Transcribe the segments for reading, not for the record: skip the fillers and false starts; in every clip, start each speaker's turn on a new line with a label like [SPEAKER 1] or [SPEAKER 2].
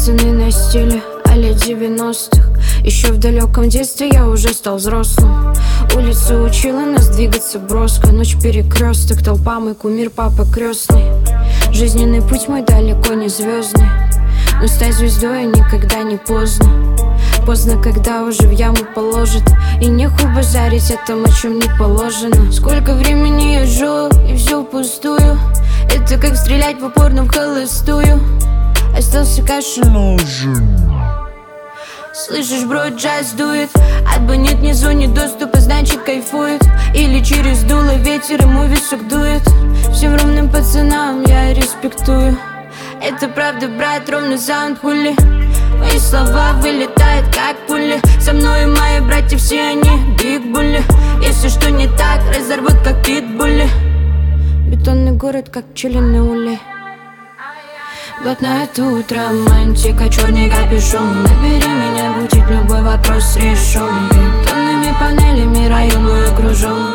[SPEAKER 1] пацаны на стиле а-ля 90-х. Еще в далеком детстве я уже стал взрослым. Улица учила нас двигаться броско. Ночь перекресток, толпа мой кумир, папа крестный. Жизненный путь мой далеко не звездный, но стать звездой никогда не поздно. Поздно, когда уже в яму положат, и нехуй базарить о том, о чем не положено. Сколько времени я жил, и все впустую. Это как стрелять в упор, но в холостую. Остался кашель, но уже слышишь, бро, джаз дует. Абонент не звонит, доступа, значит кайфует. Или через дуло ветер ему висок дует. Всем ровным пацанам я респектую. Это правда, брат, ровно саунд хули. Мои слова вылетают как пули. Со мной мои братья, все они бигбули. Если что не так, разорвут как питбули. Бетонный город, как пчелиный улей. Блатное это утро, романтика, черный капюшон. Набери меня, будет любой вопрос решен. Бетонными панелями район мой окружен.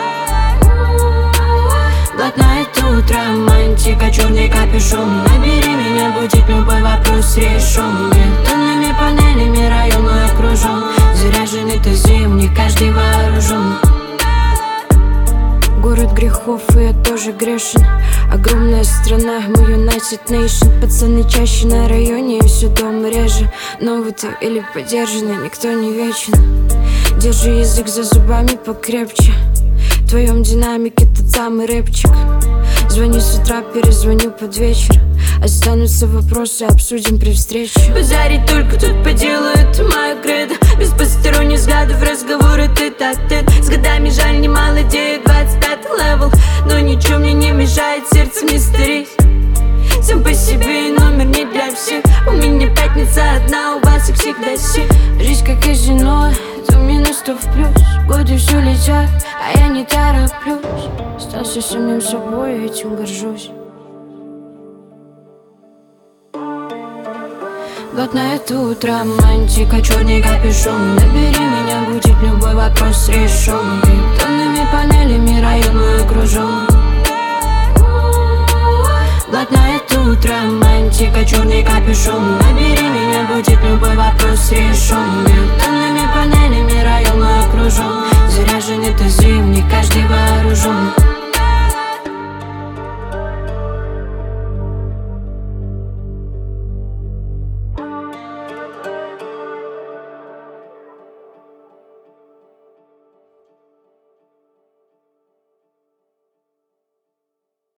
[SPEAKER 1] Блатное это утро, романтика, черный капюшон. Набери меня, будет любой вопрос решен. Бетонными панелями район мой окружен. Заряженный-то зимний, каждый вооружен. Город грехов, и я тоже грешен. Огромная страна, мы United Nation. Пацаны чаще на районе, и все дома реже. Новый ты или подержанный, никто не вечен. Держи язык за зубами покрепче. В твоем динамике тот самый рэпчик. Звоню с утра, перезвоню под вечер. Останутся вопросы, обсудим при встрече. Базарить только тут по делу, это моя кредо. Без посторонних взглядов, разговоры тет-а-тет. С годами жаль, немало денег, 25-й левел. Но ничего мне не мешает, сердце не стареть. Сам по себе и номер не для всех. У меня пятница одна, у вас их всегда 7. Жизнь как казино, то минус, то в плюс. Годы все летят, а я не тороплюсь. Остался самим собой, этим горжусь. Блатное это утро, романтика, черный капюшон. Набери меня, будет любой вопрос решен. Бетонными панелями район мой окружен. Блатное это утро, романтика, черный капюшон. Набери меня, будет любой вопрос решен. Бетонными панелями район мой окружен. Заряженный ты